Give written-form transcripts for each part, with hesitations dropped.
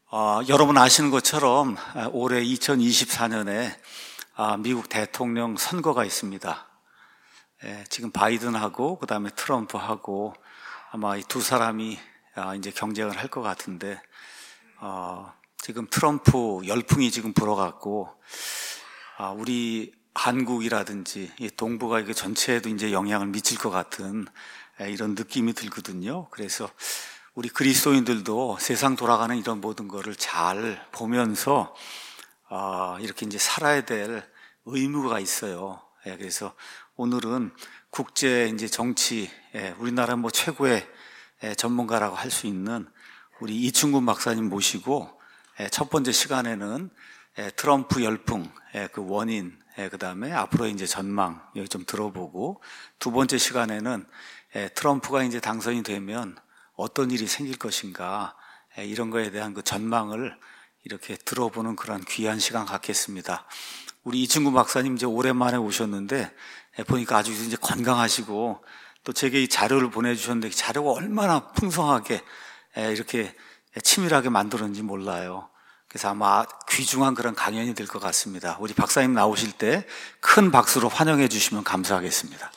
여러분 아시는 것처럼 올해 2024년에 미국 대통령 선거가 있습니다. 지금 바이든하고 그다음에 트럼프하고 아마 이 두 사람이 이제 경쟁을 할 것 같은데 지금 트럼프 열풍이 지금 불어갖고 우리 한국이라든지 이 동북아 이게 전체에도 이제 영향을 미칠 것 같은 이런 느낌이 들거든요. 그래서 우리 그리스도인들도 세상 돌아가는 이런 모든 거를 잘 보면서 이렇게 이제 살아야 될 의무가 있어요. 그래서 오늘은 국제 이제 정치, 우리나라 뭐 최고의 전문가라고 할 수 있는 우리 이충근 박사님 모시고 첫 번째 시간에는 트럼프 열풍, 그 원인, 그 다음에 앞으로 이제 전망 여기 좀 들어보고, 두 번째 시간에는 트럼프가 이제 당선이 되면 어떤 일이 생길 것인가, 이런 거에 대한 그 전망을 이렇게 들어보는 그런 귀한 시간 갖겠습니다. 우리 이충근 박사님 이제 오랜만에 오셨는데 보니까 아주 이제 건강하시고 또 제게 이 자료를 보내주셨는데 자료가 얼마나 풍성하게 이렇게 치밀하게 만들었는지 몰라요. 그래서 아마 귀중한 그런 강연이 될 것 같습니다. 우리 박사님 나오실 때 큰 박수로 환영해 주시면 감사하겠습니다.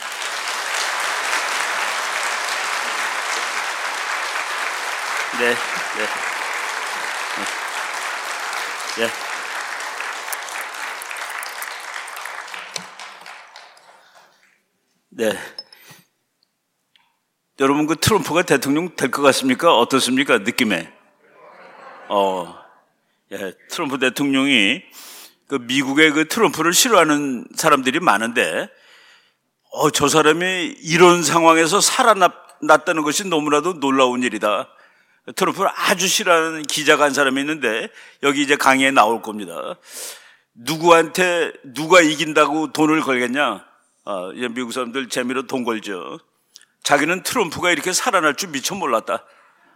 네. 여러분, 그 트럼프가 대통령 될 것 같습니까? 어떻습니까? 느낌에? 트럼프 대통령이 그 미국의 그 트럼프를 싫어하는 사람들이 많은데, 저 사람이 이런 상황에서 살아났다는 것이 너무나도 놀라운 일이다. 트럼프를 아주 싫어하는 기자가 한 사람이 있는데 여기 이제 강의에 나올 겁니다. 누구한테 누가 이긴다고 돈을 걸겠냐? 이제 미국 사람들 재미로 돈 걸죠. 자기는 트럼프가 이렇게 살아날 줄 미처 몰랐다.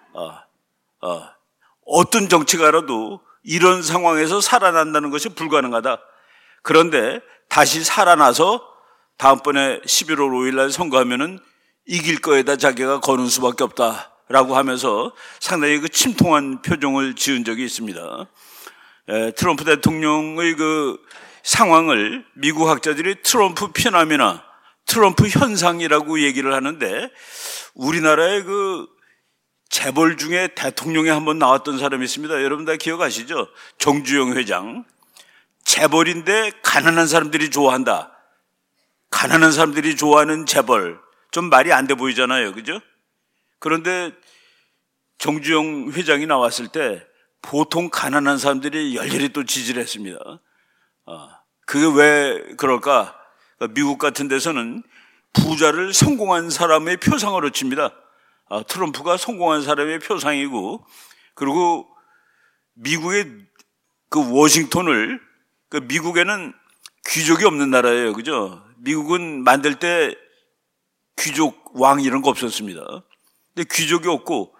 어떤 정치가라도 이런 상황에서 살아난다는 것이 불가능하다. 그런데 다시 살아나서 다음번에 11월 5일 날 선거하면은 이길 거에다 자기가 거는 수밖에 없다. 라고 하면서 상당히 그 침통한 표정을 지은 적이 있습니다. 트럼프 대통령의 그 상황을 미국 학자들이 트럼프 편암이나 트럼프 현상이라고 얘기를 하는데, 우리나라의 그 재벌 중에 대통령에 한번 나왔던 사람이 있습니다. 여러분 다 기억하시죠? 정주영 회장. 재벌인데 가난한 사람들이 좋아한다. 가난한 사람들이 좋아하는 재벌. 좀 말이 안 돼 보이잖아요. 그죠? 그런데 정주영 회장이 나왔을 때 보통 가난한 사람들이 열렬히 또 지지를 했습니다. 그게 왜 그럴까? 미국 같은 데서는 부자를 성공한 사람의 표상으로 칩니다. 트럼프가 성공한 사람의 표상이고, 그리고 미국의 그 워싱턴을, 그 미국에는 귀족이 없는 나라예요. 그죠? 미국은 만들 때 귀족, 왕 이런 거 없었습니다. 근데 귀족이 없고,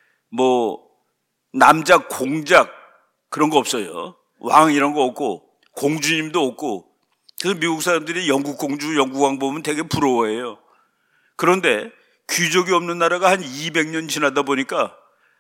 남자 공작 그런 거 없어요. 왕 이런 거 없고, 공주님도 없고. 그래서 미국 사람들이 영국 공주, 영국 왕 보면 되게 부러워해요. 그런데 귀족이 없는 나라가 한 200년 지나다 보니까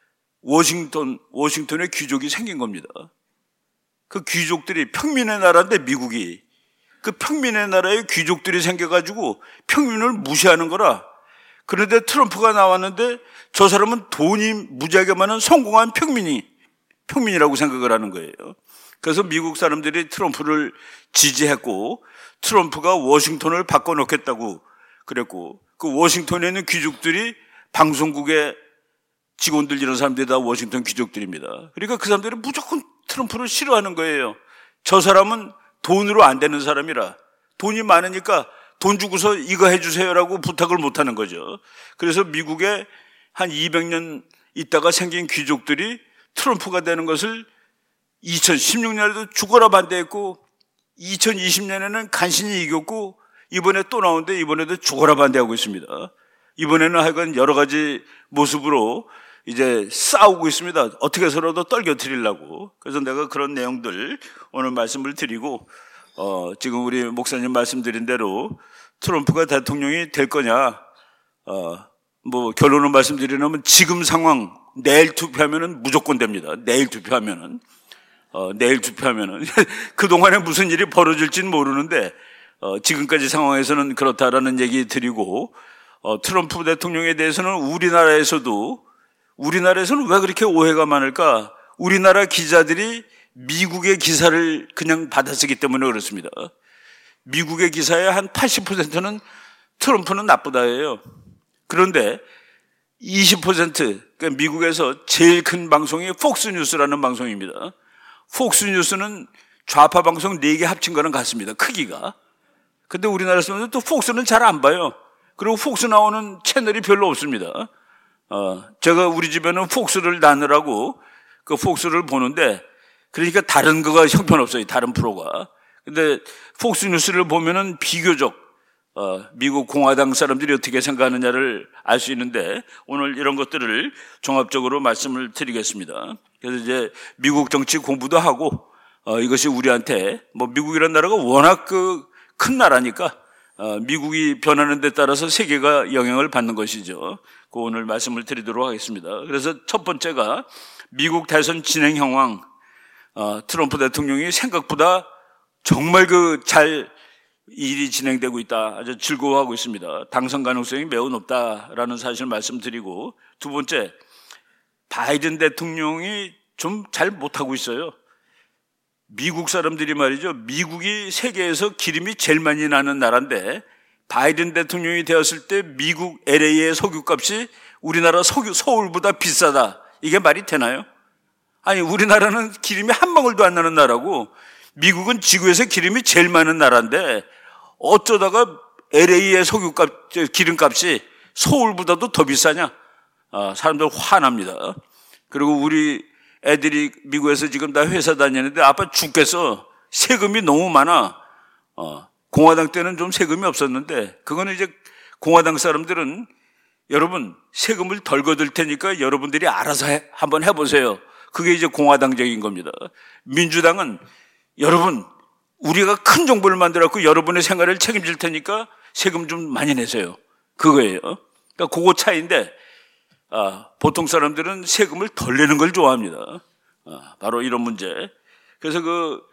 워싱턴에 귀족이 생긴 겁니다. 그 귀족들이, 평민의 나라인데 미국이, 그 평민의 나라에 귀족들이 생겨가지고 평민을 무시하는 거라. 그런데 트럼프가 나왔는데 저 사람은 돈이 무지하게 많은 성공한 평민이라고 생각을 하는 거예요. 그래서 미국 사람들이 트럼프를 지지했고, 트럼프가 워싱턴을 바꿔놓겠다고 그랬고, 그 워싱턴에 있는 귀족들이 방송국의 직원들 이런 사람들이 다 워싱턴 귀족들입니다. 그러니까 그 사람들이 무조건 트럼프를 싫어하는 거예요. 저 사람은 돈으로 안 되는 사람이라, 돈이 많으니까 돈 주고서 이거 해주세요라고 부탁을 못 하는 거죠. 그래서 미국에 한 200년 있다가 생긴 귀족들이 트럼프가 되는 것을 2016년에도 죽어라 반대했고, 2020년에는 간신히 이겼고, 이번에 또 나오는데 이번에도 죽어라 반대하고 있습니다. 이번에는 하여간 여러 가지 모습으로 이제 싸우고 있습니다. 어떻게 해서라도 떨겨뜨리려고. 그래서 내가 그런 내용들 오늘 말씀을 드리고, 지금 우리 목사님 말씀드린 대로 트럼프가 대통령이 될 거냐, 결론을 말씀드리려면 지금 상황, 내일 투표하면은 무조건 됩니다. 내일 투표하면은. 그동안에 무슨 일이 벌어질지는 모르는데, 지금까지 상황에서는 그렇다라는 얘기 드리고, 트럼프 대통령에 대해서는 우리나라에서는 왜 그렇게 오해가 많을까? 우리나라 기자들이 미국의 기사를 그냥 받아쓰기 때문에 그렇습니다. 미국의 기사의 한 80%는 트럼프는 나쁘다예요. 그런데 20%, 그러니까 미국에서 제일 큰 방송이 폭스뉴스라는 방송입니다. 폭스뉴스는 좌파 방송 4개 합친 거랑 같습니다. 크기가. 근데 우리나라에서는 또 폭스는 잘 안 봐요. 그리고 폭스 나오는 채널이 별로 없습니다. 제가 우리 집에는 폭스를 나누라고 그 폭스를 보는데, 그러니까 다른 거가 형편없어요. 다른 프로가. 근데 폭스뉴스를 보면은 비교적 미국 공화당 사람들이 어떻게 생각하느냐를 알 수 있는데, 오늘 이런 것들을 종합적으로 말씀을 드리겠습니다. 그래서 이제 미국 정치 공부도 하고, 이것이 우리한테, 미국이라는 나라가 워낙 큰 나라니까, 미국이 변하는 데 따라서 세계가 영향을 받는 것이죠. 오늘 말씀을 드리도록 하겠습니다. 그래서 첫 번째가 미국 대선 진행 상황, 트럼프 대통령이 생각보다 정말 잘 일이 진행되고 있다. 아주 즐거워하고 있습니다. 당선 가능성이 매우 높다라는 사실을 말씀드리고, 두 번째, 바이든 대통령이 좀 잘 못하고 있어요. 미국 사람들이 말이죠. 미국이 세계에서 기름이 제일 많이 나는 나라인데, 바이든 대통령이 되었을 때 미국 LA의 석유값이 우리나라 서울보다 비싸다. 이게 말이 되나요? 아니, 우리나라는 기름이 한 방울도 안 나는 나라고, 미국은 지구에서 기름이 제일 많은 나라인데 어쩌다가 LA의 기름값이 서울보다도 더 비싸냐? 사람들 화납니다. 그리고 우리 애들이 미국에서 지금 다 회사 다니는데 아빠 죽겠어. 세금이 너무 많아. 공화당 때는 좀 세금이 없었는데, 그거는 이제 공화당 사람들은 여러분 세금을 덜 거둘 테니까 여러분들이 알아서 한번 해보세요. 그게 이제 공화당적인 겁니다. 민주당은 여러분 우리가 큰 정부를 만들었고 여러분의 생활을 책임질 테니까 세금 좀 많이 내세요. 그거예요. 그러니까 그거 차이인데, 보통 사람들은 세금을 덜 내는 걸 좋아합니다. 바로 이런 문제. 그래서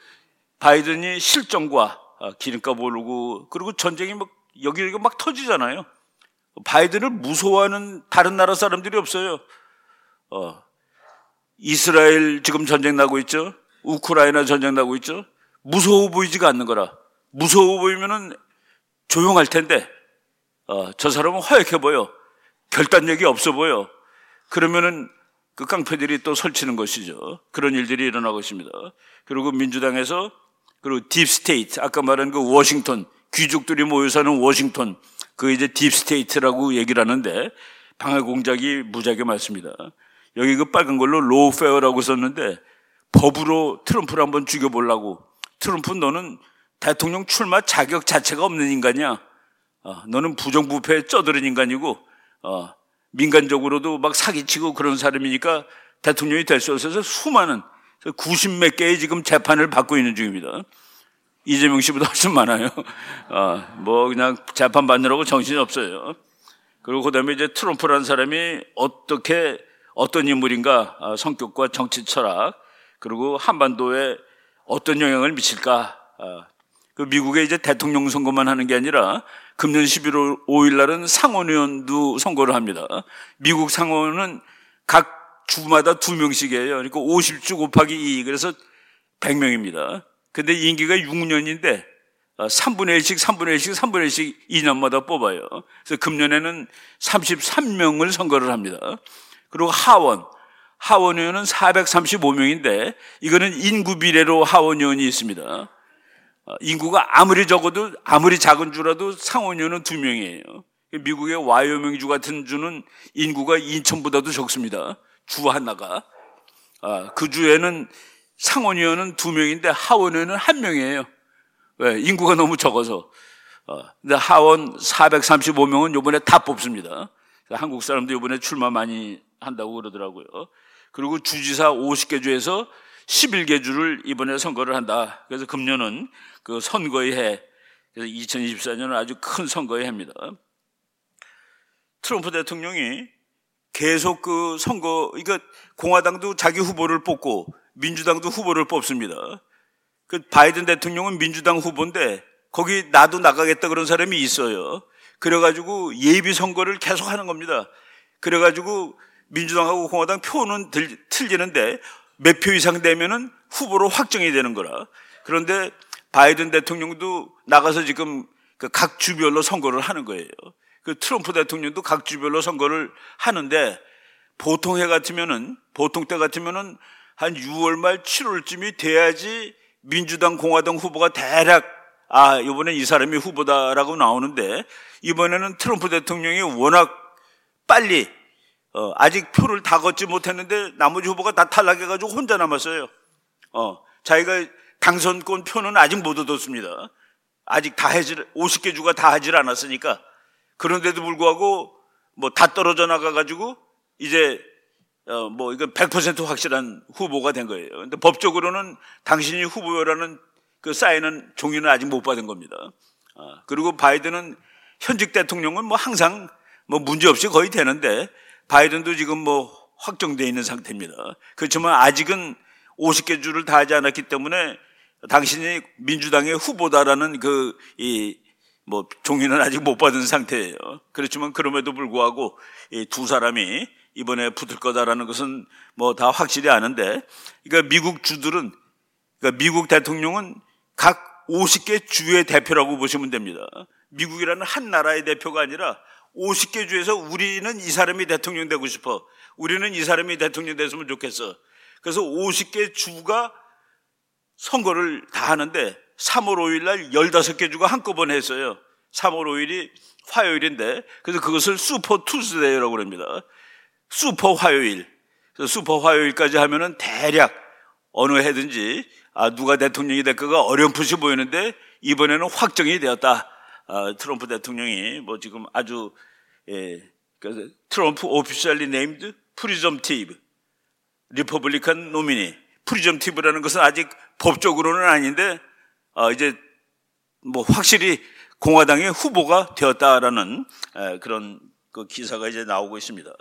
바이든이 실정과 기름값 오르고, 그리고 전쟁이 여기저기 막 터지잖아요. 바이든을 무서워하는 다른 나라 사람들이 없어요. 이스라엘 지금 전쟁 나고 있죠. 우크라이나 전쟁 나고 있죠. 무서워 보이지가 않는 거라. 무서워 보이면은 조용할 텐데, 저 사람은 허약해 보여. 결단력이 없어 보여. 그러면은 그 깡패들이 또 설치는 것이죠. 그런 일들이 일어나고 있습니다. 그리고 민주당에서, 그리고 딥스테이트, 아까 말한 그 워싱턴, 귀족들이 모여 사는 워싱턴, 이제 딥스테이트라고 얘기를 하는데, 방해 공작이 무지하게 많습니다. 여기 빨간 걸로 로우페어라고 썼는데, 법으로 트럼프를 한번 죽여보려고. 트럼프, 너는 대통령 출마 자격 자체가 없는 인간이야. 너는 부정부패에 쩌들은 인간이고, 민간적으로도 막 사기치고 그런 사람이니까 대통령이 될 수 없어서 수많은 90몇 개의 지금 재판을 받고 있는 중입니다. 이재명 씨보다 훨씬 많아요. 그냥 재판 받느라고 정신이 없어요. 그리고 그 다음에 이제 트럼프라는 사람이 어떤 인물인가, 성격과 정치 철학, 그리고 한반도에 어떤 영향을 미칠까. 미국의 이제 대통령 선거만 하는 게 아니라 금년 11월 5일 날은 상원의원도 선거를 합니다. 미국 상원은 각 주마다 2명씩이에요. 그러니까 50주 곱하기 2, 그래서 100명입니다. 근데 임기가 6년인데 3분의 1씩 2년마다 뽑아요. 그래서 금년에는 33명을 선거를 합니다. 그리고 하원의원은 435명인데 이거는 인구 비례로 하원의원이 있습니다. 인구가 아무리 적어도, 아무리 작은 주라도 상원의원은 2명이에요. 미국의 와이오밍주 같은 주는 인구가 인천보다도 적습니다. 주 하나가. 그 주에는 상원의원은 2명인데 하원의원은 1명이에요. 왜? 인구가 너무 적어서. 근데 하원 435명은 이번에 다 뽑습니다. 한국 사람도 이번에 출마 많이 한다고 그러더라고요. 그리고 주지사 50개 주에서 11개 주를 이번에 선거를 한다. 그래서 금년은 그 선거의 해, 그래서 2024년은 아주 큰 선거의 해입니다. 트럼프 대통령이 계속 그 선거, 그러니까 공화당도 자기 후보를 뽑고 민주당도 후보를 뽑습니다. 그 바이든 대통령은 민주당 후보인데 거기 나도 나가겠다 그런 사람이 있어요. 그래가지고 예비 선거를 계속 하는 겁니다. 그래가지고 민주당하고 공화당 표는 틀리는데 몇 표 이상 되면은 후보로 확정이 되는 거라. 그런데 바이든 대통령도 나가서 지금 각 주별로 선거를 하는 거예요. 그 트럼프 대통령도 각 주별로 선거를 하는데 보통 때 같으면은 한 6월 말 7월쯤이 돼야지 민주당 공화당 후보가 대략 이번엔 이 사람이 후보다라고 나오는데 이번에는 트럼프 대통령이 워낙 빨리 아직 표를 다 걷지 못했는데 나머지 후보가 다 탈락해가지고 혼자 남았어요. 자기가 당선권 표는 아직 못 얻었습니다. 아직 50개 주가 다 하질 않았으니까. 그런데도 불구하고 다 떨어져 나가가지고 이제 이건 100% 확실한 후보가 된 거예요. 근데 법적으로는 당신이 후보라는 그 사인은 종이는 아직 못 받은 겁니다. 그리고 바이든은 현직 대통령은 항상 문제 없이 거의 되는데 바이든도 지금 확정되어 있는 상태입니다. 그렇지만 아직은 50개 주를 다 하지 않았기 때문에 당신이 민주당의 후보다라는 종이는 아직 못 받은 상태예요. 그렇지만 그럼에도 불구하고 이 두 사람이 이번에 붙을 거다라는 것은 다 확실히 아는데, 그러니까 미국 대통령은 각 50개 주의 대표라고 보시면 됩니다. 미국이라는 한 나라의 대표가 아니라 50개 주에서 우리는 이 사람이 대통령 되고 싶어. 우리는 이 사람이 대통령 됐으면 좋겠어. 그래서 50개 주가 선거를 다 하는데 3월 5일 날 15개 주가 한꺼번에 했어요. 3월 5일이 화요일인데 그래서 그것을 슈퍼 투스데이라고 합니다. 슈퍼 화요일. 그래서 슈퍼 화요일까지 하면은 대략 어느 해든지 누가 대통령이 될까가 어렴풋이 보이는데 이번에는 확정이 되었다. 트럼프 대통령이 지금 아주 트럼프 오피셜리 네임드 프리점티브 리퍼블리칸 노미니. 프리점티브라는 것은 아직 법적으로는 아닌데 이제 확실히 공화당의 후보가 되었다라는 그런 그 기사가 이제 나오고 있습니다.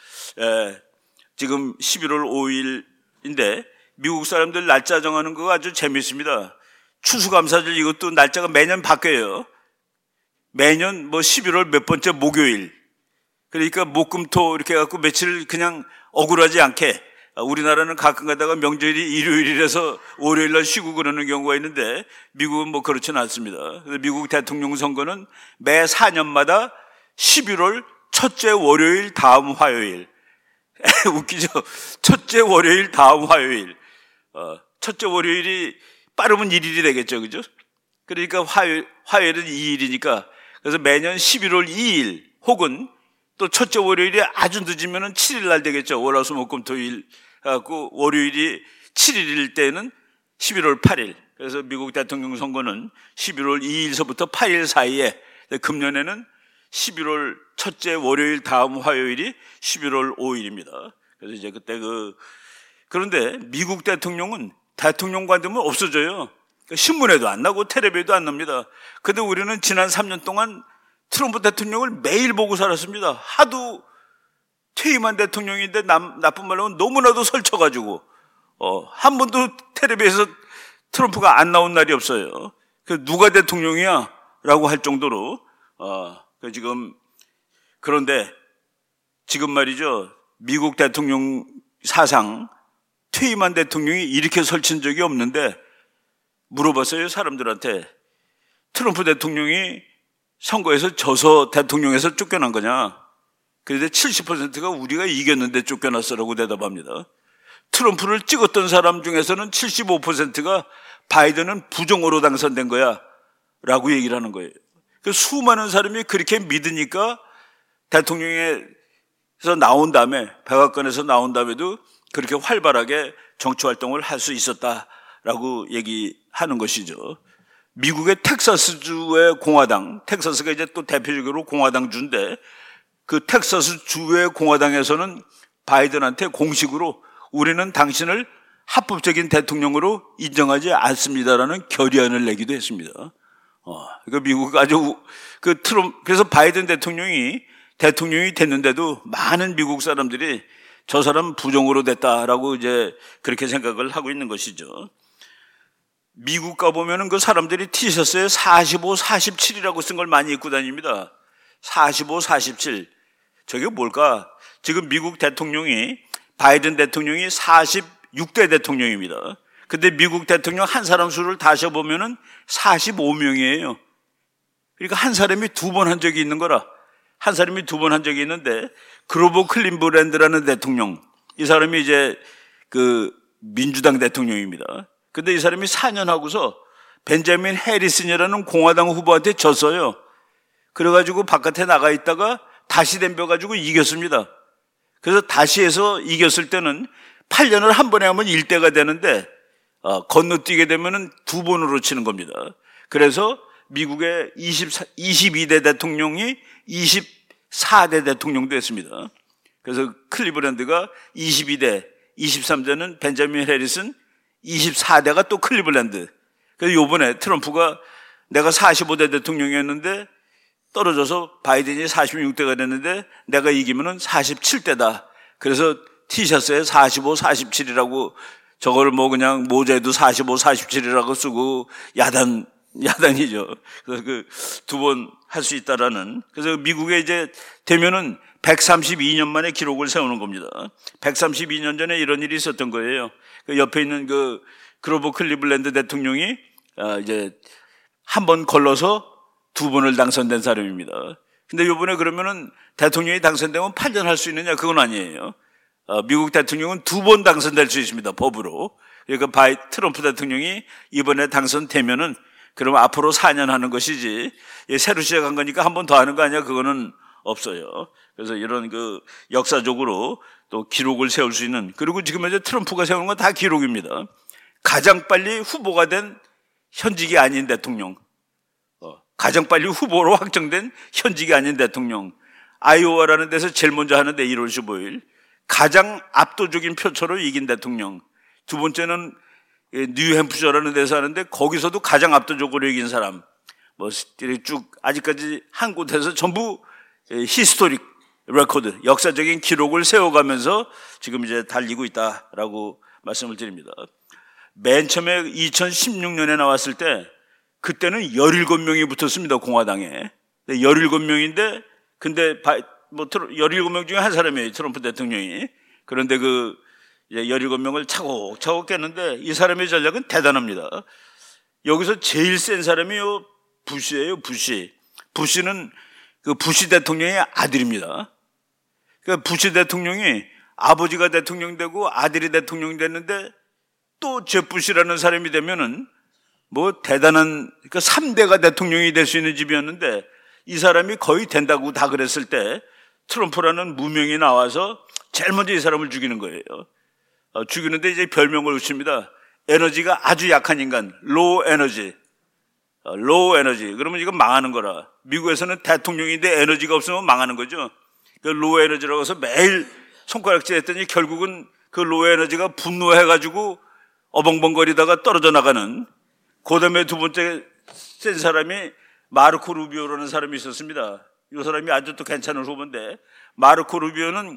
지금 11월 5일인데 미국 사람들 날짜 정하는 거 아주 재미있습니다. 추수감사절 이것도 날짜가 매년 바뀌어요. 매년 11월 몇 번째 목요일. 그러니까 목금토 이렇게 해갖고 며칠 그냥 억울하지 않게, 우리나라는 가끔 가다가 명절이 일요일이라서 월요일날 쉬고 그러는 경우가 있는데 미국은 그렇지는 않습니다. 미국 대통령 선거는 매 4년마다 11월 첫째 월요일 다음 화요일. 웃기죠? 첫째 월요일 다음 화요일. 첫째 월요일이 빠르면 1일이 되겠죠. 그죠? 그러니까 화요일은 2일이니까. 그래서 매년 11월 2일 혹은 또 첫째 월요일이 아주 늦으면은 7일 날 되겠죠. 월화수목금토일 갖고 월요일이 7일일 때는 11월 8일. 그래서 미국 대통령 선거는 11월 2일서부터 8일 사이에, 금년에는 11월 첫째 월요일 다음 화요일이 11월 5일입니다. 그래서 이제 그때 그런데 미국 대통령은 대통령 관두면 없어져요. 신문에도 안 나고 텔레비에도 안 납니다. 근데 우리는 지난 3년 동안 트럼프 대통령을 매일 보고 살았습니다. 하도 퇴임한 대통령인데 나쁜 말로 하면 너무나도 설쳐가지고 한 번도 텔레비에서 트럼프가 안 나온 날이 없어요. 누가 대통령이야? 라고 할 정도로 그런데 지금 말이죠, 미국 대통령 사상 퇴임한 대통령이 이렇게 설친 적이 없는데 물어봤어요, 사람들한테. 트럼프 대통령이 선거에서 져서 대통령에서 쫓겨난 거냐? 그런데 70%가 우리가 이겼는데 쫓겨났어라고 대답합니다. 트럼프를 찍었던 사람 중에서는 75%가 바이든은 부정으로 당선된 거야 라고 얘기를 하는 거예요. 수많은 사람이 그렇게 믿으니까 대통령에서 나온 다음에, 백악관에서 나온 다음에도 그렇게 활발하게 정치활동을 할 수 있었다라고 얘기하는 것이죠. 미국의 텍사스주의 공화당, 텍사스가 이제 또 대표적으로 공화당 주인데 그 텍사스 주의 공화당에서는 바이든한테 공식으로 우리는 당신을 합법적인 대통령으로 인정하지 않습니다라는 결의안을 내기도 했습니다. 그러니까 미국 아주 그래서 바이든 대통령이 대통령이 됐는데도 많은 미국 사람들이 저 사람 부정으로 됐다라고 이제 그렇게 생각을 하고 있는 것이죠. 미국 가보면은 그 사람들이 티셔츠에 45, 47이라고 쓴 걸 많이 입고 다닙니다. 45, 47. 저게 뭘까? 지금 미국 대통령이, 바이든 대통령이 46대 대통령입니다. 근데 미국 대통령 한 사람 수를 다시 보면은 45명이에요. 그러니까 한 사람이 두 번 한 적이 있는 거라. 한 사람이 두 번 한 적이 있는데, 그로버 클린블랜드라는 대통령, 이 사람이 이제 그 민주당 대통령입니다. 근데 이 사람이 4년 하고서 벤자민 해리슨이라는 공화당 후보한테 졌어요. 그래가지고 바깥에 나가 있다가 다시 덤벼가지고 이겼습니다. 그래서 다시 해서 이겼을 때는 8년을 한 번에 하면 1대가 되는데, 건너뛰게 되면은 두 번으로 치는 겁니다. 그래서 미국의 22대 대통령이 24대 대통령도 했습니다. 그래서 클리블랜드가 22대, 23대는 벤자민 해리슨, 24대가 또 클리블랜드. 그래서 요번에 트럼프가 내가 45대 대통령이었는데 떨어져서 바이든이 46대가 됐는데 내가 이기면은 47대다. 그래서 티셔츠에 45, 47이라고 저걸 뭐 그냥 모자에도 45, 47이라고 쓰고 야단이죠. 그래서 그 두 번 할 수 있다라는. 그래서 미국에 이제 되면은 132년 만에 기록을 세우는 겁니다. 132년 전에 이런 일이 있었던 거예요. 그 옆에 있는 그 그로버 클리블랜드 대통령이 이제 한 번 걸러서 두 번을 당선된 사람입니다. 근데 이번에 그러면은 대통령이 당선되면 8년 할 수 있느냐? 그건 아니에요. 미국 대통령은 두 번 당선될 수 있습니다. 법으로. 그러니까 트럼프 대통령이 이번에 당선되면은 그럼 앞으로 4년 하는 것이지, 새로 시작한 거니까 한 번 더 하는 거 아니야? 그거는 없어요. 그래서 이런 그 역사적으로 또 기록을 세울 수 있는, 그리고 지금 이제 트럼프가 세우는 건 다 기록입니다. 가장 빨리 후보가 된 현직이 아닌 대통령, 가장 빨리 후보로 확정된 현직이 아닌 대통령, 아이오와라는 데서 제일 먼저 하는데 1월 15일 가장 압도적인 표차로 이긴 대통령, 두 번째는 뉴햄프셔라는 데서 하는데 거기서도 가장 압도적으로 이긴 사람, 뭐 쭉 아직까지 한 곳에서 전부 히스토릭 레코드, 역사적인 기록을 세워가면서 지금 이제 달리고 있다라고 말씀을 드립니다. 맨 처음에 2016년에 나왔을 때 그때는 17명이 붙었습니다. 공화당에. 17명인데 근데 17명 중에 한 사람이에요. 트럼프 대통령이. 그런데 그 17명을 차곡차곡 깼는데 이 사람의 전략은 대단합니다. 여기서 제일 센 사람이 부시예요. 부시는 그 부시 대통령의 아들입니다. 그러니까 부시 대통령이 아버지가 대통령 되고 아들이 대통령 됐는데 또 제부시라는 사람이 되면은 뭐 대단한, 그러니까 3대가 대통령이 될 수 있는 집이었는데 이 사람이 거의 된다고 다 그랬을 때 트럼프라는 무명이 나와서 제일 먼저 이 사람을 죽이는 거예요. 죽이는데 이제 별명을 붙입니다. 에너지가 아주 약한 인간, 로우 에너지. 그러면 이건 망하는 거라. 미국에서는 대통령인데 에너지가 없으면 망하는 거죠. 그 로우 에너지라고 해서 매일 손가락질 했더니 결국은 그 로우 에너지가 분노해가지고 어벙벙거리다가 떨어져 나가는. 그 다음에 두 번째 센 사람이 마르코 루비오라는 사람이 있었습니다. 이 사람이 아주 또 괜찮은 후보인데, 마르코 루비오는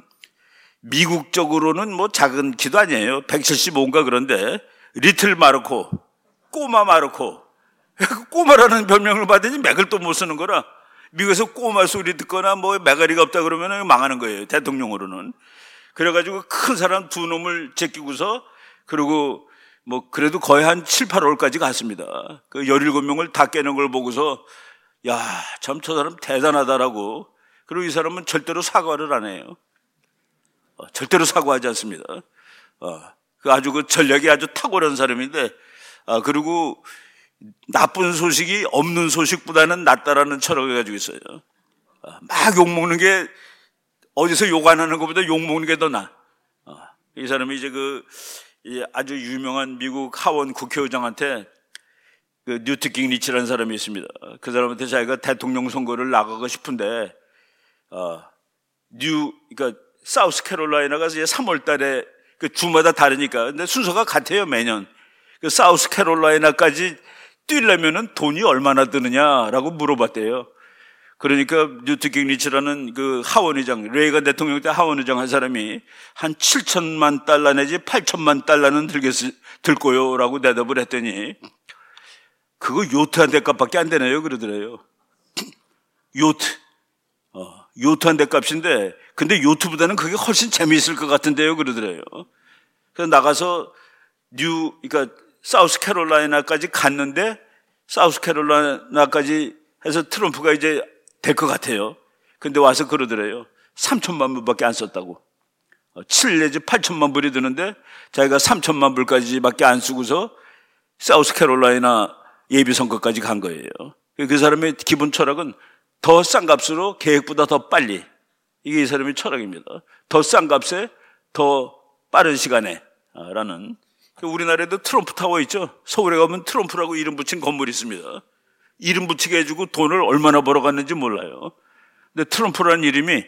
미국적으로는 뭐 작은 키도 아니에요. 175인가 그런데, 리틀 마르코, 꼬마 마르코. 꼬마라는 별명을 받으니 맥을 또 못 쓰는 거라. 미국에서 꼬마 소리 듣거나 뭐 매가리가 없다 그러면 망하는 거예요. 대통령으로는. 그래가지고 큰 사람 두 놈을 제끼고서, 그리고 뭐 그래도 거의 한 7, 8월까지 갔습니다. 그 17명을 다 깨는 걸 보고서 야, 참 저 사람 대단하다라고. 그리고 이 사람은 절대로 사과를 안 해요. 절대로 사과하지 않습니다. 아주 그 전략이 아주 탁월한 사람인데, 그리고 나쁜 소식이 없는 소식보다는 낫다라는 철학을 가지고 있어요. 막 욕먹는 게, 어디서 욕 안 하는 것보다 욕먹는 게 더 나아. 이 사람이 이제 아주 유명한 미국 하원 국회의장한테 그 뉴트 깅리치라는 사람이 있습니다. 그 사람한테 자기가 대통령 선거를 나가고 싶은데, 그러니까 사우스캐롤라이나가 이제 3월 달에 그 주마다 다르니까. 근데 순서가 같아요, 매년. 그 사우스캐롤라이나까지 뛰려면은 돈이 얼마나 드느냐라고 물어봤대요. 그러니까 뉴트 깅리치라는 그 하원의장, 레이건 대통령 때 하원의장 한 사람이 한 7천만 달러 내지 8천만 달러는 들 거요라고 대답을 했더니 그거 요트 한 대 값밖에 안 되네요 그러더래요. 요트 한 대 값인데 근데 요트보다는 그게 훨씬 재미있을 것 같은데요 그러더래요. 그래서 나가서 그러니까 사우스캐롤라이나까지 갔는데 사우스캐롤라이나까지 해서 트럼프가 이제 될 것 같아요. 근데 와서 그러더래요. 3천만 불밖에 안 썼다고. 7 내지 8천만 불이 드는데 자기가 3천만 불까지밖에 안 쓰고서 사우스캐롤라이나 예비선거까지 간 거예요. 그 사람의 기본 철학은 더 싼 값으로 계획보다 더 빨리. 이게 이 사람의 철학입니다. 더 싼 값에 더 빠른 시간에 라는. 우리나라에도 트럼프 타워 있죠. 서울에 가면 트럼프라고 이름 붙인 건물이 있습니다. 이름 붙이게 해주고 돈을 얼마나 벌어갔는지 몰라요. 근데 트럼프라는 이름이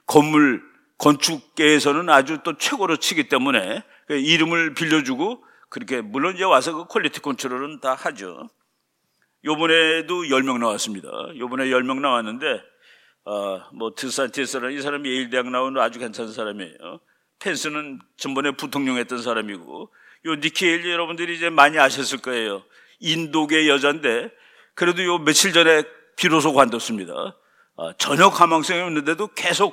건축계에서는 아주 또 최고로 치기 때문에 이름을 빌려주고 그렇게 물론 이제 와서 그 퀄리티 컨트롤은 다 하죠. 요번에도 10명 나왔습니다. 요번에 10명 나왔는데 뭐 드산티스라는 이 사람이 예일대학 나온 아주 괜찮은 사람이에요. 펜스는 전번에 부통령 했던 사람이고 요 니키 헤일리 여러분들이 이제 많이 아셨을 거예요. 인도계 여자인데 그래도 요 며칠 전에 비로소 관뒀습니다. 전혀 가망성이 없는데도 계속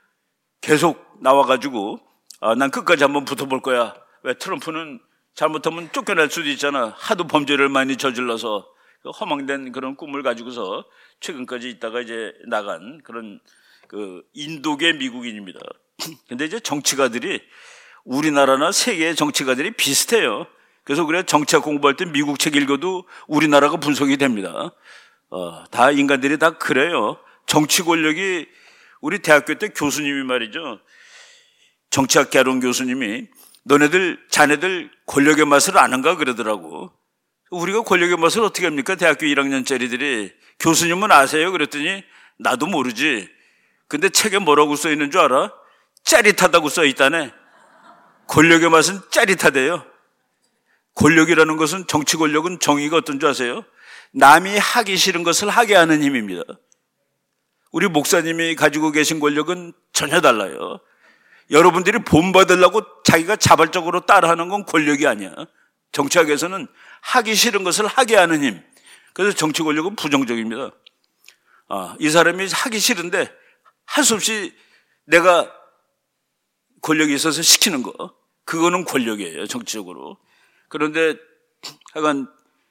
나와가지고 난 끝까지 한번 붙어볼 거야. 왜 트럼프는 잘못하면 쫓겨날 수도 있잖아. 하도 범죄를 많이 저질러서 허망된 그런 꿈을 가지고서 최근까지 있다가 이제 나간 그런 그 인도계 미국인입니다. 근데 이제 정치가들이 우리나라나 세계의 정치가들이 비슷해요. 그래서 그래 정치학 공부할 때 미국 책 읽어도 우리나라가 분석이 됩니다. 다 인간들이 다 그래요. 정치 권력이 우리 대학교 때 교수님이 말이죠. 정치학 개론 교수님이 자네들 권력의 맛을 아는가 그러더라고. 우리가 권력의 맛을 어떻게 합니까? 대학교 1학년짜리들이. 교수님은 아세요? 그랬더니 나도 모르지. 근데 책에 뭐라고 써 있는 줄 알아? 짜릿하다고 써 있다네. 권력의 맛은 짜릿하대요. 권력이라는 것은 정치 권력은 정의가 어떤 줄 아세요? 남이 하기 싫은 것을 하게 하는 힘입니다. 우리 목사님이 가지고 계신 권력은 전혀 달라요. 여러분들이 본받으려고 자기가 자발적으로 따라하는 건 권력이 아니야. 정치학에서는 하기 싫은 것을 하게 하는 힘. 그래서 정치 권력은 부정적입니다. 이 사람이 하기 싫은데 할 수 없이 내가 권력이 있어서 시키는 거. 그거는 권력이에요, 정치적으로. 그런데 하여간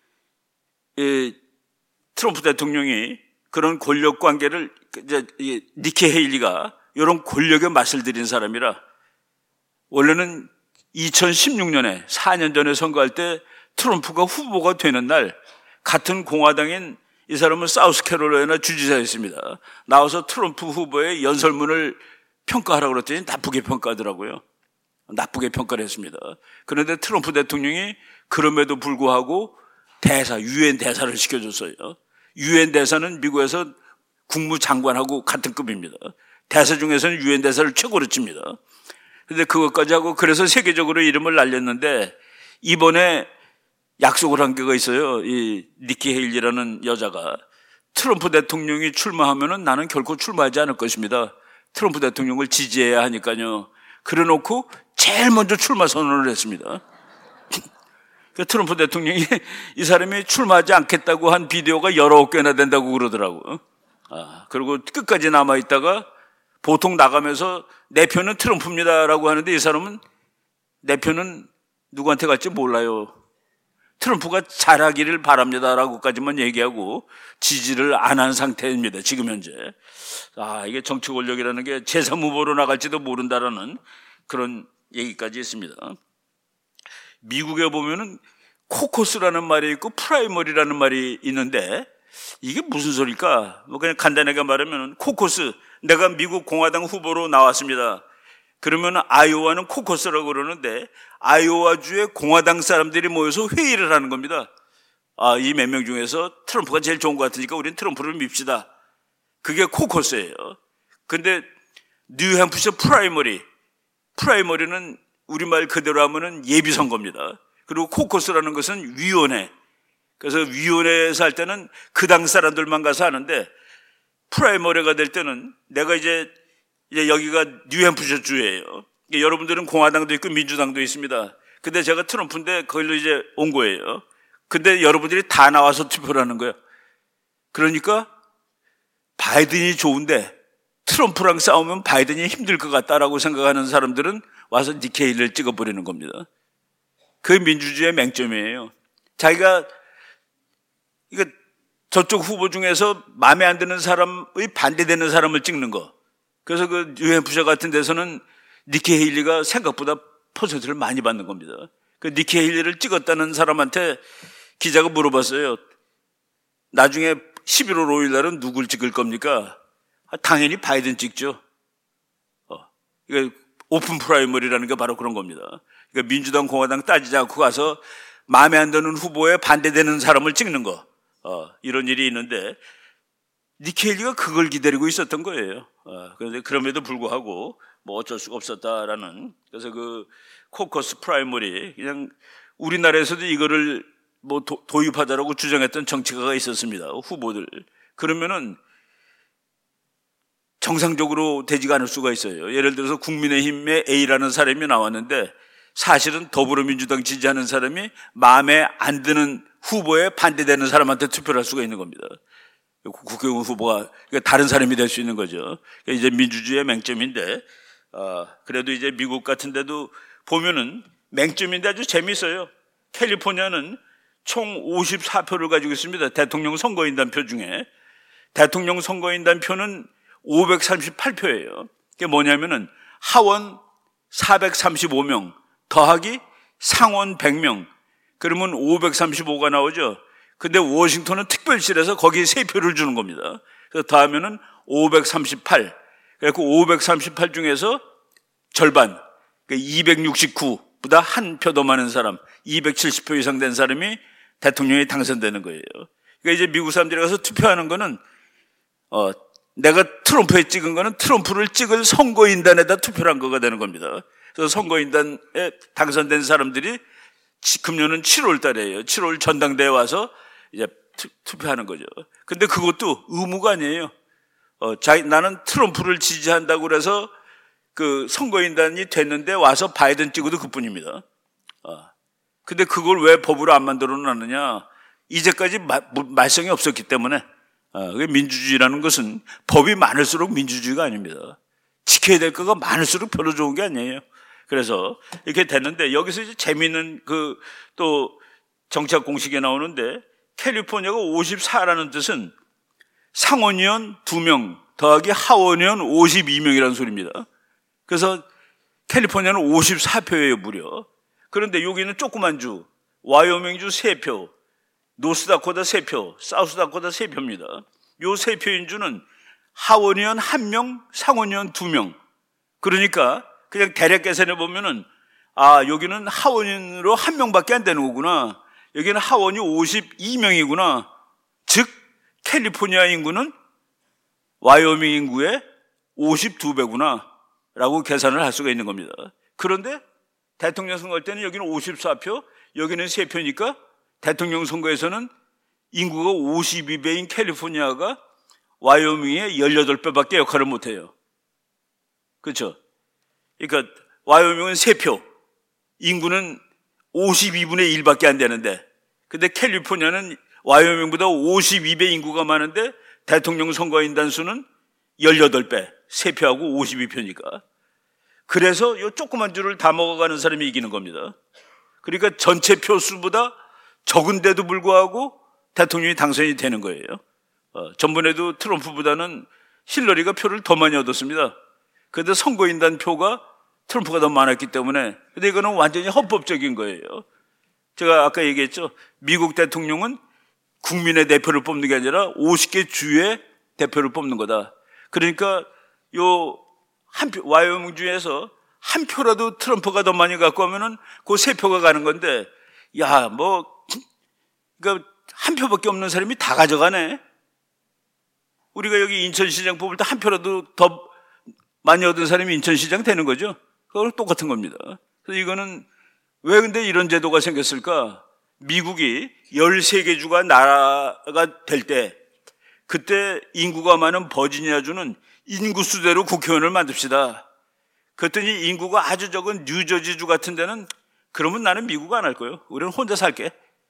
트럼프 대통령이 그런 권력 관계를 이제 니키 헤일리가 이런 권력의 맛을 들인 사람이라 원래는 2016년에 4년 전에 선거할 때 트럼프가 후보가 되는 날 같은 공화당인 이 사람은 사우스캐롤라이나 주지사였습니다. 나와서 트럼프 후보의 연설문을 평가하라고 그랬더니 나쁘게 평가하더라고요. 나쁘게 평가를 했습니다. 그런데 트럼프 대통령이 그럼에도 불구하고 유엔 대사를 시켜줬어요. 유엔 대사는 미국에서 국무장관하고 같은 급입니다. 대사 중에서는 유엔 대사를 최고로 칩니다. 그런데 그것까지 하고 그래서 세계적으로 이름을 날렸는데 이번에 약속을 한 게가 있어요. 이 니키 헤일리라는 여자가 트럼프 대통령이 출마하면은 나는 결코 출마하지 않을 것입니다. 트럼프 대통령을 지지해야 하니까요. 그래놓고 제일 먼저 출마 선언을 했습니다. 트럼프 대통령이 이 사람이 출마하지 않겠다고 한 비디오가 19개나 된다고 그러더라고요. 그리고 끝까지 남아있다가 보통 나가면서 내 표는 트럼프입니다라고 하는데 이 사람은 내 표는 누구한테 갈지 몰라요. 트럼프가 잘하기를 바랍니다라고까지만 얘기하고 지지를 안 한 상태입니다. 지금 현재. 이게 정치 권력이라는 게 제3 후보로 나갈지도 모른다라는 그런 얘기까지 있습니다. 미국에 보면은 코커스라는 말이 있고 프라이머리라는 말이 있는데 이게 무슨 소리일까? 그냥 간단하게 말하면 코커스, 내가 미국 공화당 후보로 나왔습니다. 그러면 아이오와는 코커스라고 그러는데 아이오와주의 공화당 사람들이 모여서 회의를 하는 겁니다. 이 몇 명 중에서 트럼프가 제일 좋은 것 같으니까 우리는 트럼프를 밉시다. 그게 코커스예요. 근데 뉴햄프셔 프라이머리는 우리말 그대로 하면은 예비선거입니다. 그리고 코커스라는 것은 위원회. 그래서 위원회에서 할 때는 그 당 사람들만 가서 하는데 프라이머리가 될 때는 내가 이제 여기가 뉴햄프셔 주예요. 여러분들은 공화당도 있고 민주당도 있습니다. 근데 제가 트럼프인데 거기로 이제 온 거예요. 근데 여러분들이 다 나와서 투표를 하는 거예요. 그러니까 바이든이 좋은데 트럼프랑 싸우면 바이든이 힘들 것 같다라고 생각하는 사람들은 와서 니키 헤일리를 찍어버리는 겁니다. 그게 민주주의의 맹점이에요. 자기가 저쪽 후보 중에서 마음에 안 드는 사람의 반대되는 사람을 찍는 거. 그래서 그 뉴햄프셔 같은 데서는 니키 헤일리가 생각보다 퍼센트를 많이 받는 겁니다. 그 니키 헤일리를 찍었다는 사람한테 기자가 물어봤어요. 나중에 11월 5일 날은 누굴 찍을 겁니까? 당연히 바이든 찍죠. 이거 오픈 프라이머리라는 게 바로 그런 겁니다. 그러니까 민주당, 공화당 따지지 않고 가서 마음에 안 드는 후보에 반대되는 사람을 찍는 거. 이런 일이 있는데 니키 헤일리가 그걸 기다리고 있었던 거예요. 그런데 그럼에도 불구하고 뭐 어쩔 수가 없었다라는. 그래서 그 코커스 프라이머리, 그냥 우리나라에서도 이거를 뭐 도입하자라고 주장했던 정치가가 있었습니다. 후보들. 그러면은 정상적으로 되지가 않을 수가 있어요. 예를 들어서 국민의힘의 A라는 사람이 나왔는데 사실은 더불어민주당 지지하는 사람이 마음에 안 드는 후보에 반대되는 사람한테 투표를 할 수가 있는 겁니다. 국회의원 후보가 다른 사람이 될 수 있는 거죠. 이제 민주주의의 맹점인데, 그래도 이제 미국 같은 데도 보면은 맹점인데 아주 재밌어요. 캘리포니아는 총 54표를 가지고 있습니다. 대통령 선거인단표 중에. 대통령 선거인단표는 538표예요. 그게 뭐냐면은 하원 435명 더하기 상원 100명. 그러면 535가 나오죠. 근데 워싱턴은 특별실에서 거기에 3표를 주는 겁니다. 그래서 더하면은 538. 그래서 538 중에서 절반, 269보다 한 표 더 많은 사람, 270표 이상 된 사람이 대통령이 당선되는 거예요. 그러니까 이제 미국 사람들이 가서 투표하는 거는, 내가 트럼프에 찍은 거는 트럼프를 찍을 선거인단에다 투표를 한 거가 되는 겁니다. 그래서 선거인단에 당선된 사람들이 금년은 7월 달이에요. 7월 전당대회에 와서 이제 투표하는 거죠. 근데 그것도 의무가 아니에요. 나는 트럼프를 지지한다고 그래서 그 선거인단이 됐는데 와서 바이든 찍어도 그뿐입니다. 근데 그걸 왜 법으로 안 만들어 놨느냐? 이제까지 말썽이 없었기 때문에. 민주주의라는 것은 법이 많을수록 민주주의가 아닙니다. 지켜야 될 거가 많을수록 별로 좋은 게 아니에요. 그래서 이렇게 됐는데 여기서 이제 재미있는 또 정치학 공식에 나오는데 캘리포니아가 54라는 뜻은 상원의원 2명 더하기 하원의원 52명이라는 소리입니다. 그래서 캘리포니아는 54표예요, 무려. 그런데 여기는 조그만 주, 와이오밍주 3표, 노스다코다 3표, 사우스다코다 3표입니다. 요 3표인 주는 하원의원 1명, 상원의원 2명. 그러니까 그냥 대략 계산해 보면은 여기는 하원으로 1명밖에 안 되는 거구나. 여기는 하원이 52명이구나. 즉 캘리포니아 인구는 와이오밍 인구의 52배구나 라고 계산을 할 수가 있는 겁니다. 그런데 대통령 선거할 때는 여기는 54표, 여기는 3표니까 대통령 선거에서는 인구가 52배인 캘리포니아가 와이오밍의 18배밖에 역할을 못해요. 그렇죠? 그러니까 와이오밍은 3표, 인구는 52분의 1밖에 안 되는데, 근데 캘리포니아는 와이오밍보다 52배 인구가 많은데 대통령 선거인단 수는 18배, 3표하고 52표니까. 그래서 이 조그만 줄을 다 먹어가는 사람이 이기는 겁니다. 그러니까 전체 표수보다 적은데도 불구하고 대통령이 당선이 되는 거예요. 전번에도 트럼프보다는 힐러리가 표를 더 많이 얻었습니다. 그런데 선거인단 표가 트럼프가 더 많았기 때문에. 근데 이거는 완전히 헌법적인 거예요. 제가 아까 얘기했죠. 미국 대통령은 국민의 대표를 뽑는 게 아니라 50개 주의 대표를 뽑는 거다. 그러니까 와이오밍 주에서 한 표라도 트럼프가 더 많이 갖고 오면은 그 3표가 가는 건데, 그러니까 한 표밖에 없는 사람이 다 가져가네. 우리가 여기 인천시장 뽑을 때 한 표라도 더 많이 얻은 사람이 인천시장 되는 거죠. 그거랑 똑같은 겁니다. 그래서 이거는 왜 근데 이런 제도가 생겼을까? 미국이 13개 주가 나라가 될 때 그때 인구가 많은 버지니아주는 인구수대로 국회의원을 만듭시다. 그랬더니 인구가 아주 적은 뉴저지주 같은 데는 그러면 나는 미국 안 할 거예요. 우리는 혼자 살게.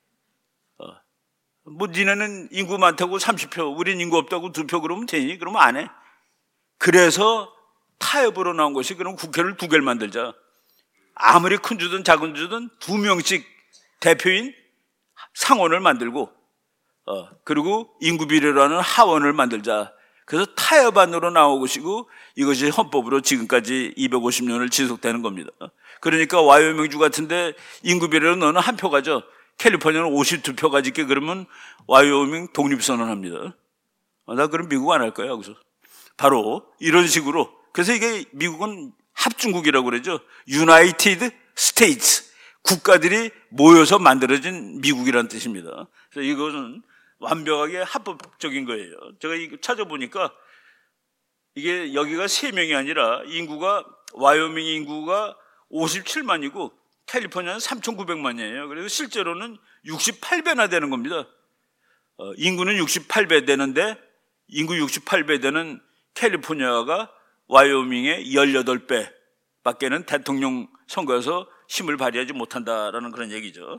뭐 니네는 인구 많다고 30표, 우린 인구 없다고 2표 그러면 되니? 그러면 안 해. 그래서 타협으로 나온 것이 그럼 국회를 2개를 만들자. 아무리 큰 주든 작은 주든 2명씩 대표인 상원을 만들고 그리고 인구 비례로 하는 하원을 만들자. 그래서 타협안으로 나온 것이고 이것이 헌법으로 지금까지 250년을 지속되는 겁니다. 그러니까 와이오밍주 같은데 인구 비례로 너는 1표 가져. 캘리포니아는 52표 가질게. 그러면 와이오밍 독립선언합니다. 나 그럼 미국 안 할 거야 여기서. 바로 이런 식으로. 그래서 이게 미국은 합중국이라고 그러죠. 유나이티드 스테이츠. 국가들이 모여서 만들어진 미국이라는 뜻입니다. 그래서 이것은 완벽하게 합법적인 거예요. 제가 이거 찾아보니까 이게 여기가 3명이 아니라 와이오밍 인구가 57만이고 캘리포니아는 3,900만이에요. 그래서 실제로는 68배나 되는 겁니다. 인구는 68배 되는데 인구 68배 되는 캘리포니아가 와이오밍의 18배 밖에는 대통령 선거에서 힘을 발휘하지 못한다라는 그런 얘기죠.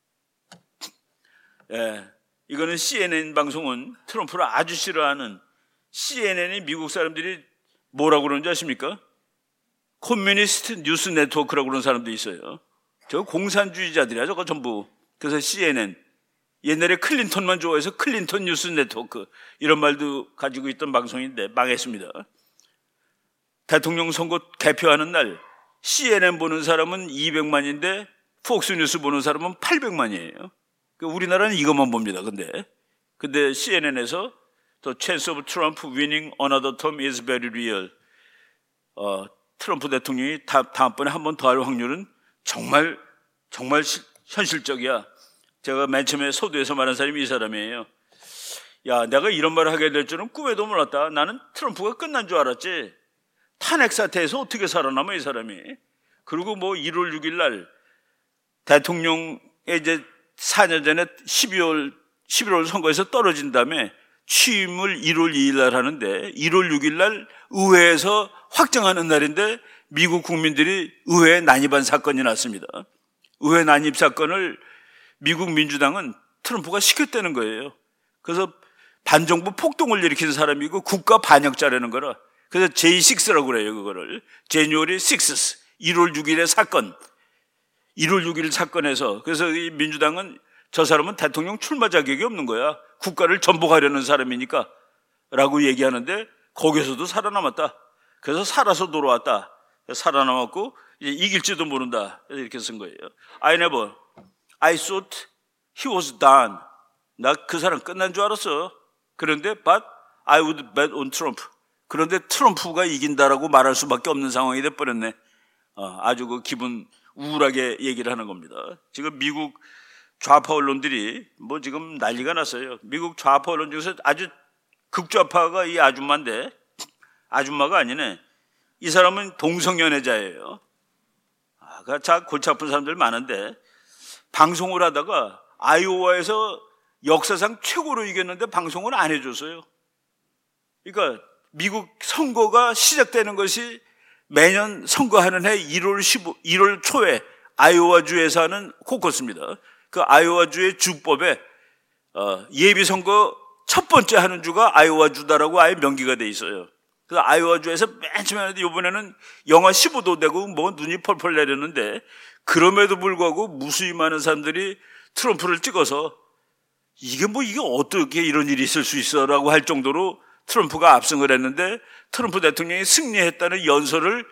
예, 이거는 CNN 방송은 트럼프를 아주 싫어하는 CNN이 미국 사람들이 뭐라고 그러는지 아십니까? 커뮤니스트 뉴스 네트워크라고 그러는 사람도 있어요. 저 공산주의자들이야 저거 전부. 그래서 CNN 옛날에 클린턴만 좋아해서 클린턴 뉴스 네트워크 이런 말도 가지고 있던 방송인데 망했습니다. 대통령 선거 개표하는 날 CNN 보는 사람은 200만인데 폭스뉴스 보는 사람은 800만이에요. 우리나라는 이것만 봅니다. 근데 CNN에서 The chance of Trump winning another term is very real. 트럼프 대통령이 다음번에 한 번 더 할 확률은 정말 현실적이야. 제가 맨 처음에 소두에서 말한 사람이 이 사람이에요. 야, 내가 이런 말을 하게 될 줄은 꿈에도 몰랐다. 나는 트럼프가 끝난 줄 알았지. 탄핵 사태에서 어떻게 살아남아 이 사람이. 그리고 뭐 1월 6일 날 대통령의 이제 4년 전에 11월 선거에서 떨어진 다음에 취임을 1월 2일 날 하는데 1월 6일 날 의회에서 확정하는 날인데 미국 국민들이 의회에 난입한 사건이 났습니다. 의회 난입 사건을 미국 민주당은 트럼프가 시켰다는 거예요. 그래서 반정부 폭동을 일으킨 사람이고 국가 반역자라는 거라. 그래서 J6라고 그래요, 그거를. January 6th, 1월 6일의 사건. 1월 6일 사건에서. 그래서 이 민주당은 저 사람은 대통령 출마 자격이 없는 거야. 국가를 전복하려는 사람이니까. 라고 얘기하는데 거기서도 살아남았다. 그래서 살아서 돌아왔다. 살아남았고 이제 이길지도 모른다. 이렇게 쓴 거예요. I thought he was done. 나 그 사람 끝난 줄 알았어. 그런데 but I would bet on Trump. 그런데 트럼프가 이긴다라고 말할 수밖에 없는 상황이 돼버렸네. 아주 그 기분 우울하게 얘기를 하는 겁니다. 지금 미국 좌파 언론들이 뭐 지금 난리가 났어요. 미국 좌파 언론 중에서 아주 극좌파가 이 아줌마인데, 아줌마가 아니네. 이 사람은 동성연애자예요. 자, 골치 아픈 사람들 많은데 방송을 하다가 아이오와에서 역사상 최고로 이겼는데 방송을 안 해줬어요. 그러니까 미국 선거가 시작되는 것이 매년 선거하는 해 1월 초에 아이오와주에서 하는 코커스입니다. 그 아이오와주의 주법에 예비선거 첫 번째 하는 주가 아이오와주다라고 아예 명기가 돼 있어요. 그래서 아이오와주에서 맨 처음에 하는데 이번에는 영하 15도 되고 뭐 눈이 펄펄 내렸는데 그럼에도 불구하고 무수히 많은 사람들이 트럼프를 찍어서 이게 어떻게 이런 일이 있을 수 있어 라고 할 정도로 트럼프가 압승을 했는데 트럼프 대통령이 승리했다는 연설을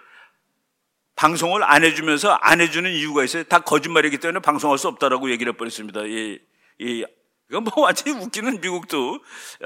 방송을 안 해주면서 안 해주는 이유가 있어요. 다 거짓말이기 때문에 방송할 수 없다라고 얘기를 해버렸습니다. 이건 뭐 완전히 웃기는 미국도.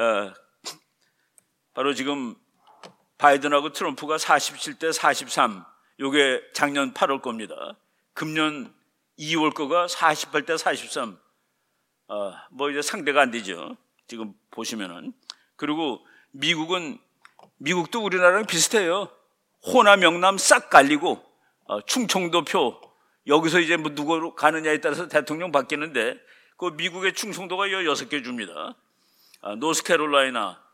바로 지금 바이든하고 트럼프가 47대 43. 요게 작년 8월 겁니다. 금년 2월 거가 48대 43. 뭐 이제 상대가 안 되죠. 지금 보시면은. 그리고 미국도 우리나라랑 비슷해요. 호남, 영남 싹 갈리고, 충청도표, 여기서 이제 뭐 누구로 가느냐에 따라서 대통령 바뀌는데, 그 미국의 충청도가 6개 줍니다. 노스캐롤라이나,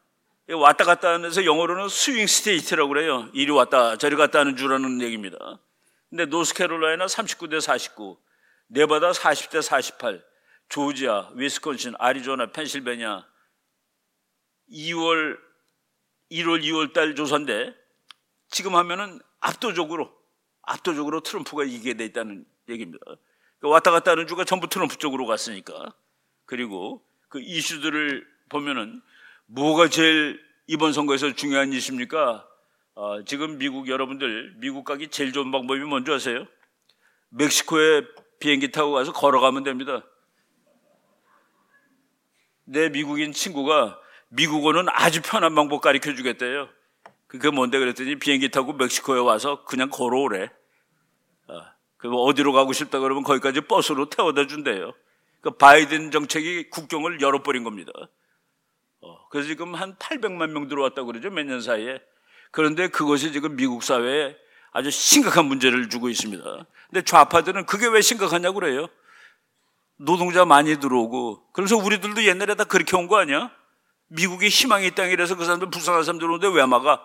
왔다 갔다 하면서 영어로는 스윙 스테이트라고 그래요. 이리 왔다 저리 갔다 하는 주라는 얘기입니다. 근데 노스캐롤라이나 39대 49, 네바다 40대 48, 조지아, 위스콘신, 아리조나, 펜실베니아 1월, 2월 달 조사인데 지금 하면은 압도적으로 트럼프가 이기게 돼 있다는 얘기입니다. 왔다 갔다 하는 주가 전부 트럼프 쪽으로 갔으니까. 그리고 그 이슈들을 보면은 뭐가 제일 이번 선거에서 중요한 이슈입니까? 지금 미국 여러분들 미국 가기 제일 좋은 방법이 뭔지 아세요? 멕시코에 비행기 타고 가서 걸어가면 됩니다. 내 미국인 친구가 미국어는 아주 편한 방법 가르쳐 주겠대요. 그게 뭔데 그랬더니 비행기 타고 멕시코에 와서 그냥 걸어오래. 그 어디로 가고 싶다 그러면 거기까지 버스로 태워다 준대요. 그 바이든 정책이 국경을 열어버린 겁니다. 그래서 지금 한 800만 명 들어왔다고 그러죠. 몇 년 사이에. 그런데 그것이 지금 미국 사회에 아주 심각한 문제를 주고 있습니다. 근데 좌파들은 그게 왜 심각하냐고 그래요. 노동자 많이 들어오고. 그래서 우리들도 옛날에 다 그렇게 온 거 아니야? 미국이 희망의 땅이라서 그 사람들 불쌍한 사람들 오는데 왜 막아?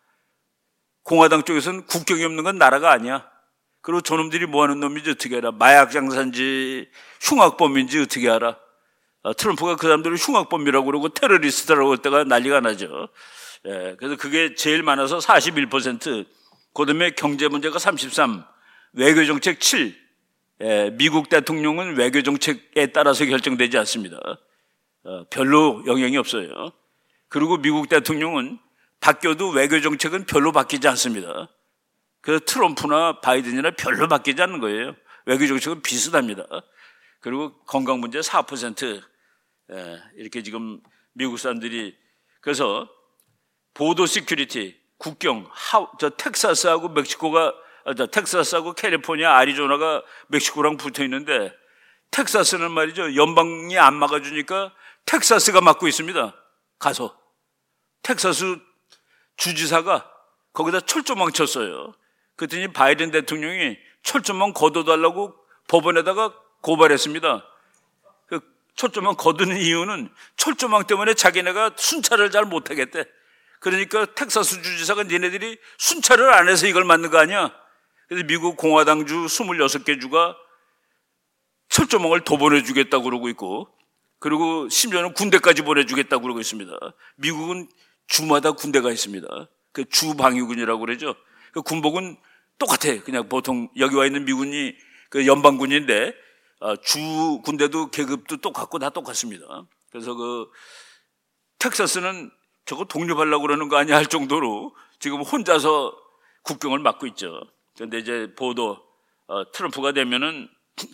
공화당 쪽에서는 국경이 없는 건 나라가 아니야. 그리고 저놈들이 뭐 하는 놈인지 어떻게 알아? 마약 장사인지 흉악범인지 어떻게 알아? 트럼프가 그 사람들을 흉악범이라고 그러고 테러리스트라고 할 때가 난리가 나죠. 그래서 그게 제일 많아서 41%, 그 다음에 경제 문제가 33%, 외교정책 7%, 미국 대통령은 외교정책에 따라서 결정되지 않습니다. 별로 영향이 없어요. 그리고 미국 대통령은 바뀌어도 외교정책은 별로 바뀌지 않습니다. 그래서 트럼프나 바이든이나 별로 바뀌지 않는 거예요. 외교정책은 비슷합니다. 그리고 건강 문제 4%, 이렇게 지금 미국 사람들이. 그래서 보도 시큐리티, 국경, 텍사스하고 멕시코가, 텍사스하고 캘리포니아, 아리조나가 멕시코랑 붙어 있는데 텍사스는 말이죠. 연방이 안 막아주니까 텍사스가 막고 있습니다. 가서. 텍사스 주지사가 거기다 철조망 쳤어요. 그랬더니 바이든 대통령이 철조망 걷어달라고 법원에다가 고발했습니다. 그 철조망 걷는 이유는 철조망 때문에 자기네가 순찰을 잘 못하겠대. 그러니까 텍사스 주지사가 니네들이 순찰을 안 해서 이걸 만든 거 아니야. 그래서 미국 공화당주 26개 주가 철조망을 더 보내주겠다고 그러고 있고, 그리고 심지어는 군대까지 보내주겠다고 그러고 있습니다. 미국은 주마다 군대가 있습니다. 그 주방위군이라고 그러죠. 그 군복은 똑같아. 그냥 보통 여기 와 있는 미군이 그 연방군인데 주 군대도 계급도 똑같고 다 똑같습니다. 그래서 그 텍사스는 저거 독립하려고 그러는 거 아니야 할 정도로 지금 혼자서 국경을 막고 있죠. 그런데 이제 보도 트럼프가 되면은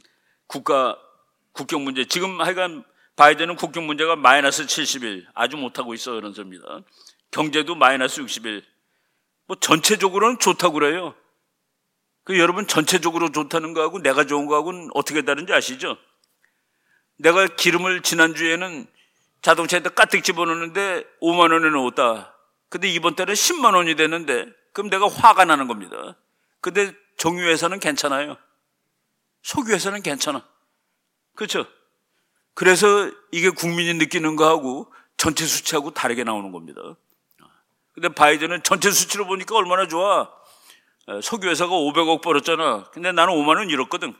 국경 문제, 지금 하여간 바이든은 국경 문제가 마이너스 70일, 아주 못하고 있어 그런 소리입니다. 경제도 마이너스 60일. 뭐 전체적으로는 좋다고 그래요. 그 여러분 전체적으로 좋다는 거하고 내가 좋은 거하고는 어떻게 다른지 아시죠? 내가 기름을 지난주에는 자동차에다 까뜩 집어넣는데 5만 원에 넣었다. 근데 이번 달에 10만 원이 되는데 그럼 내가 화가 나는 겁니다. 근데 정유회사는 괜찮아요. 석유회사는 괜찮아. 그렇죠? 그래서 이게 국민이 느끼는 거하고 전체 수치하고 다르게 나오는 겁니다. 근데 바이든은 전체 수치로 보니까 얼마나 좋아. 석유회사가 500억 벌었잖아. 근데 나는 5만 원 잃었거든.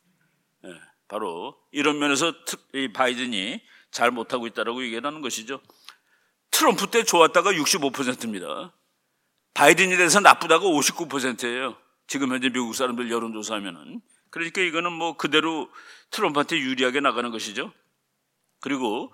바로 이런 면에서 이 바이든이 잘 못하고 있다라고 얘기하는 것이죠. 트럼프 때 좋았다가 65%입니다. 바이든에 대해서 나쁘다가 59%예요. 지금 현재 미국 사람들 여론조사하면은. 그러니까 이거는 뭐 그대로 트럼프한테 유리하게 나가는 것이죠. 그리고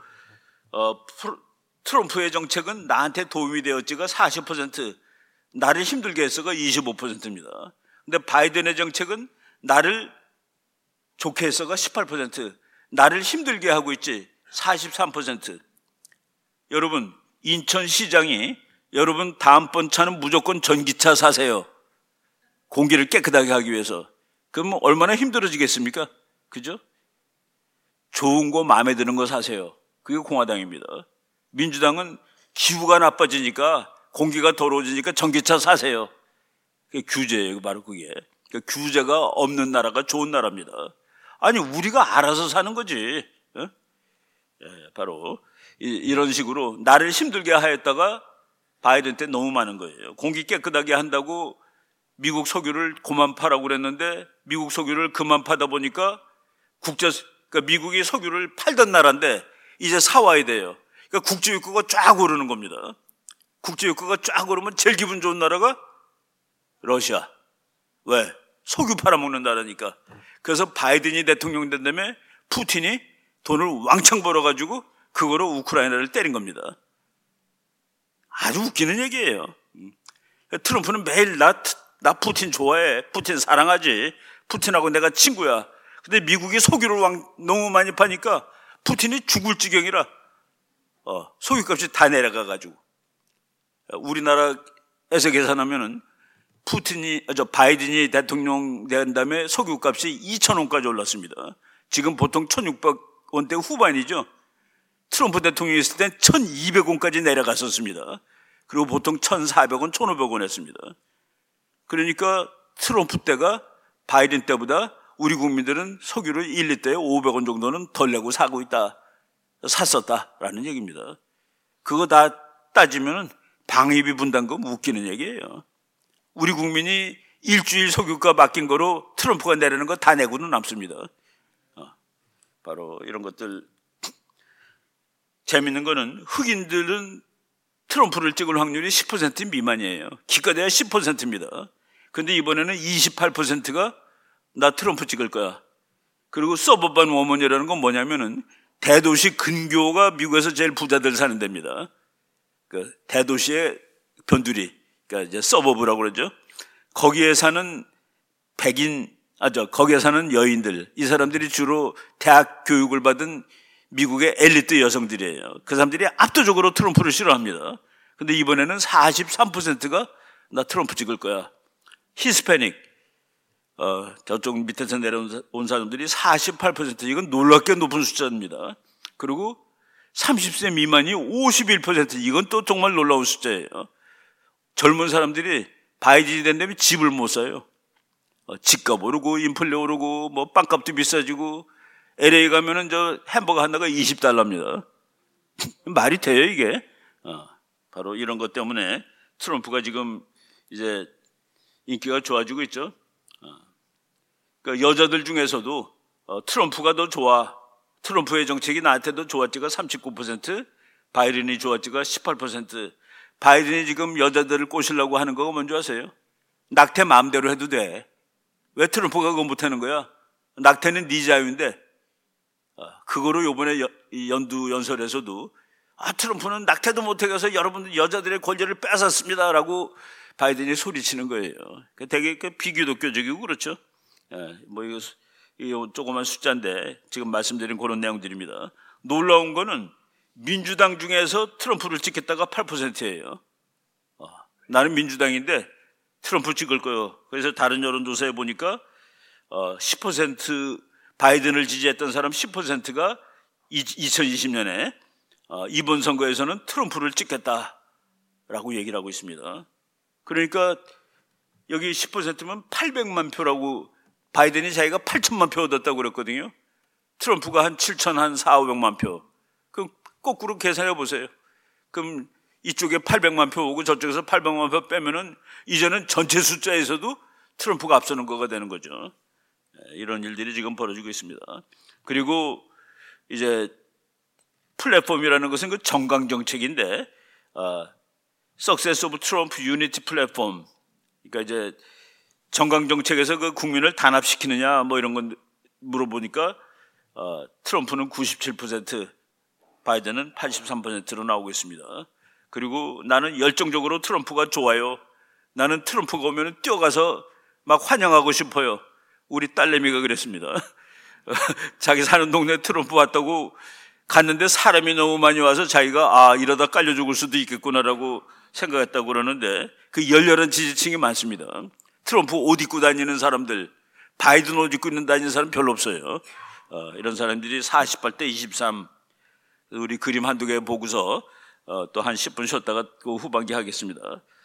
트럼프의 정책은 나한테 도움이 되었지가 40%, 나를 힘들게 했어가 25%입니다. 근데 바이든의 정책은 나를 좋게 했어가 18%, 나를 힘들게 하고 있지 43%. 여러분, 인천시장이 여러분 다음번 차는 무조건 전기차 사세요. 공기를 깨끗하게 하기 위해서. 그럼 얼마나 힘들어지겠습니까? 그죠? 좋은 거 마음에 드는 거 사세요. 그게 공화당입니다. 민주당은 기후가 나빠지니까 공기가 더러워지니까 전기차 사세요. 그게 규제예요. 바로 그게. 그러니까 규제가 없는 나라가 좋은 나라입니다. 아니 우리가 알아서 사는 거지. 바로 이런 식으로 나를 힘들게 하였다가 바이든 때 너무 많은 거예요. 공기 깨끗하게 한다고 미국 석유를 그만 파라고 그랬는데 미국 석유를 그만 파다 보니까 그러니까 미국이 석유를 팔던 나라인데 이제 사와야 돼요. 그러니까 국제유가가 쫙 오르는 겁니다. 국제유가가 쫙 오르면 제일 기분 좋은 나라가 러시아. 왜? 석유 팔아먹는 나라니까. 그래서 바이든이 대통령 된 다음에 푸틴이 돈을 왕창 벌어가지고 그거로 우크라이나를 때린 겁니다. 아주 웃기는 얘기예요. 트럼프는 매일 나 푸틴 좋아해. 푸틴 사랑하지. 푸틴하고 내가 친구야. 근데 미국이 석유를 너무 많이 파니까 푸틴이 죽을 지경이라 석유값이 다 내려가가지고 우리나라에서 계산하면은 바이든이 대통령 된 다음에 석유값이 2,000원까지 올랐습니다. 지금 보통 1,600원대 후반이죠. 트럼프 대통령이 있을 땐 1,200원까지 내려갔었습니다. 그리고 보통 1,400원, 1,500원 했습니다. 그러니까 트럼프 때가 바이든 때보다 우리 국민들은 석유를 1리터에 500원 정도는 덜 내고 샀었다라는 얘기입니다. 그거 다 따지면 방위비 분담금 웃기는 얘기예요. 우리 국민이 일주일 석유가 맡긴 거로 트럼프가 내리는 거 다 내고는 남습니다. 바로 이런 것들. 재밌는 거는 흑인들은 트럼프를 찍을 확률이 10% 미만이에요. 기껏해야 10%입니다. 근데 이번에는 28%가 나 트럼프 찍을 거야. 그리고 서버반 워먼이라는 건 뭐냐면은 대도시 근교가 미국에서 제일 부자들 사는 데입니다. 그 대도시의 변두리, 그러니까 이제 서버브라고 그러죠. 거기에 사는 거기에 사는 여인들, 이 사람들이 주로 대학 교육을 받은 미국의 엘리트 여성들이에요. 그 사람들이 압도적으로 트럼프를 싫어합니다. 근데 이번에는 43%가 나 트럼프 찍을 거야. 히스패닉, 저쪽 밑에서 내려온 사람들이 48%, 이건 놀랍게 높은 숫자입니다. 그리고 30세 미만이 51%, 이건 또 정말 놀라운 숫자예요. 젊은 사람들이 바이든이 된 다음에 집을 못 사요. 집값 오르고 인플레 오르고 뭐 빵값도 비싸지고 LA 가면은 저 햄버거 하나가 $20입니다. 말이 돼요 이게? 바로 이런 것 때문에 트럼프가 지금 이제 인기가 좋아지고 있죠. 그러니까 여자들 중에서도 트럼프가 더 좋아. 트럼프의 정책이 나한테도 좋았지가 39%, 바이든이 좋았지가 18%. 바이든이 지금 여자들을 꼬시려고 하는 거가 뭔지 아세요? 낙태 마음대로 해도 돼. 왜 트럼프가 그거 못하는 거야? 낙태는 네 자유인데. 그거로 요번에 연설에서도 트럼프는 낙태도 못하게 해서 여러분들 여자들의 권리를 뺏었습니다라고 바이든이 소리치는 거예요. 되게 비교도교적이고 그렇죠. 뭐 이거 조그만 숫자인데 지금 말씀드린 그런 내용들입니다. 놀라운 거는 민주당 중에서 트럼프를 찍겠다가 8%예요. 나는 민주당인데 트럼프 찍을 거예요. 그래서 다른 여론조사에 보니까 10% 바이든을 지지했던 사람 10%가 2020년에 이번 선거에서는 트럼프를 찍겠다라고 얘기를 하고 있습니다. 그러니까 여기 10%면 800만 표라고, 바이든이 자기가 8천만 표 얻었다고 그랬거든요. 트럼프가 한 4,500만 표. 그럼 거꾸로 계산해 보세요. 그럼 이쪽에 800만 표 오고 저쪽에서 800만 표 빼면은 이제는 전체 숫자에서도 트럼프가 앞서는 거가 되는 거죠. 이런 일들이 지금 벌어지고 있습니다. 그리고 이제 플랫폼이라는 것은 그 정강 정책인데, Success of Trump Unity Platform. 그러니까 이제 정강 정책에서 그 국민을 단합시키느냐 뭐 이런 건 물어보니까 트럼프는 97%, 바이든은 83%로 나오고 있습니다. 그리고 나는 열정적으로 트럼프가 좋아요. 나는 트럼프가 오면 뛰어가서 막 환영하고 싶어요. 우리 딸내미가 그랬습니다. 자기 사는 동네 트럼프 왔다고 갔는데 사람이 너무 많이 와서 자기가 이러다 깔려 죽을 수도 있겠구나라고 생각했다고 그러는데, 그 열렬한 지지층이 많습니다. 트럼프 옷 입고 다니는 사람들, 바이든 옷 입고 다니는 사람 별로 없어요. 이런 사람들이 48대 23. 우리 그림 한두 개 보고서 또 한 10분 쉬었다가 그 후반기 하겠습니다.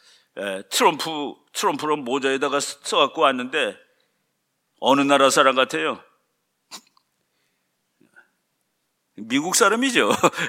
트럼프로 모자에다가 써갖고 왔는데 어느 나라 사람 같아요? 미국 사람이죠.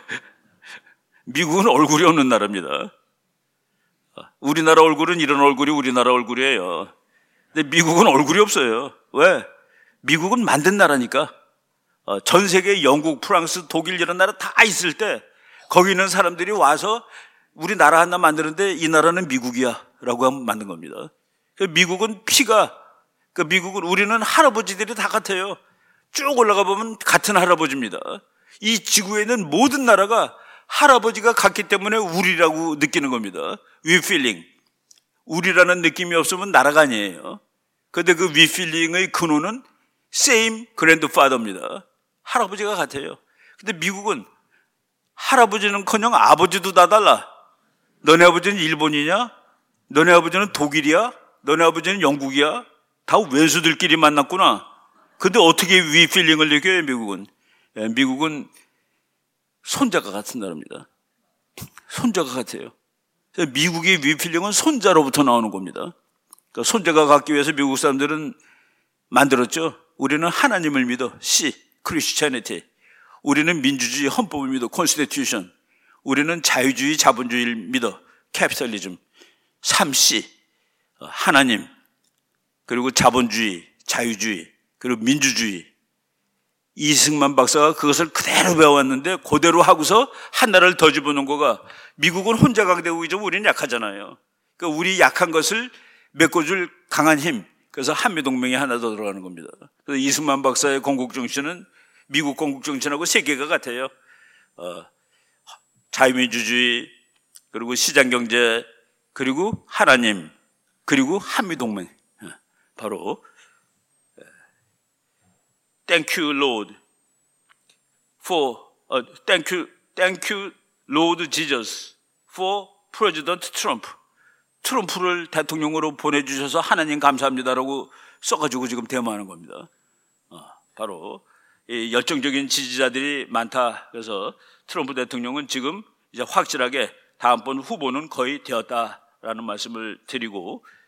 미국은 얼굴이 없는 나라입니다. 우리나라 얼굴은 이런 얼굴이 우리나라 얼굴이에요. 근데 미국은 얼굴이 없어요. 왜? 미국은 만든 나라니까. 전 세계 영국, 프랑스, 독일 이런 나라 다 있을 때 거기 있는 사람들이 와서 우리 나라 하나 만드는데 이 나라는 미국이야 라고 하면 만든 겁니다. 미국은 피가, 미국은 우리는 할아버지들이 다 같아요. 쭉 올라가 보면 같은 할아버지입니다. 이 지구에 있는 모든 나라가 할아버지가 같기 때문에 우리라고 느끼는 겁니다. We feeling. 우리라는 느낌이 없으면 나라가 아니에요. 그런데 그 we feeling의 근원은 same grandfather입니다. 할아버지가 같아요. 근데 미국은 할아버지는커녕 아버지도 다 달라. 너네 아버지는 일본이냐? 너네 아버지는 독일이야? 너네 아버지는 영국이야? 다 왼수들끼리 만났구나. 근데 어떻게 we feeling을 느껴요, 미국은? 미국은 손자가 같은 나라입니다. 손자가 같아요. 미국의 we feeling은 손자로부터 나오는 겁니다. 그러니까 손자가 갖기 위해서 미국 사람들은 만들었죠. 우리는 하나님을 믿어. C, Christianity. 우리는 민주주의 헌법을 믿어. Constitution. 우리는 자유주의 자본주의를 믿어. Capitalism. 3C. 하나님. 그리고 자본주의, 자유주의, 그리고 민주주의. 이승만 박사가 그것을 그대로 배워왔는데 그대로 하고서 하나를 더 집어넣은 거가 미국은 혼자 강대국이죠. 우리는 약하잖아요. 그러니까 우리 약한 것을 메꿔줄 강한 힘. 그래서 한미동맹이 하나 더 들어가는 겁니다. 그래서 이승만 박사의 건국정신은 미국 건국정신하고 세 개가 같아요. 자유민주주의, 그리고 시장경제, 그리고 하나님, 그리고 한미동맹. 바로 Thank you, Lord, Thank you, Lord Jesus, for President Trump. 트럼프를 대통령으로 보내주셔서 하나님 감사합니다라고 써가지고 지금 데모하는 겁니다. 바로 이 열정적인 지지자들이 많다. 그래서 트럼프 대통령은 지금 이제 확실하게 다음번 후보는 거의 되었다라는 말씀을 드리고